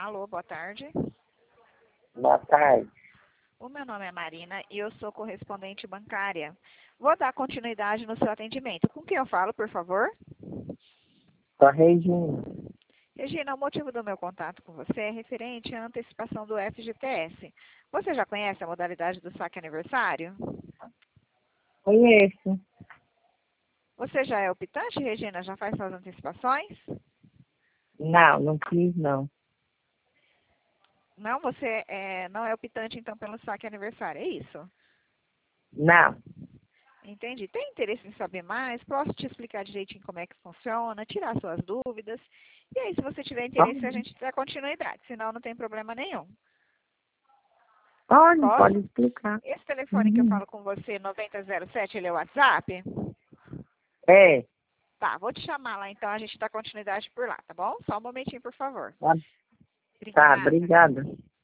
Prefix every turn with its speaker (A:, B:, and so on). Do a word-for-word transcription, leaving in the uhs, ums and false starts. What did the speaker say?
A: Alô, boa tarde.
B: Boa tarde.
A: O meu nome é Marina e eu sou correspondente bancária. Vou dar continuidade no seu atendimento. Com quem eu falo, por favor?
B: Sou a Regina.
A: Regina, o motivo do meu contato com você é referente à antecipação do F G T S. Você já conhece a modalidade do saque aniversário?
B: Conheço.
A: Você já é optante, Regina? Já faz suas antecipações?
B: Não, não fiz, não.
A: Não, você é, não é optante, então, pelo saque aniversário, é isso?
B: Não.
A: Entendi. Tem interesse em saber mais? Posso te explicar direitinho como é que funciona, tirar suas dúvidas. E aí, se você tiver interesse, a
B: Pode,
A: gente dá continuidade. Senão, não tem problema nenhum.
B: pode, pode
A: Posso?
B: explicar.
A: Esse telefone que eu
B: Uhum.
A: falo com você, noventa zero sete, ele é o WhatsApp?
B: É.
A: Tá, vou te chamar lá, então a gente dá continuidade por lá, tá bom? Só um momentinho, por favor.
B: Tá, tá,
A: Obrigada.
B: obrigada.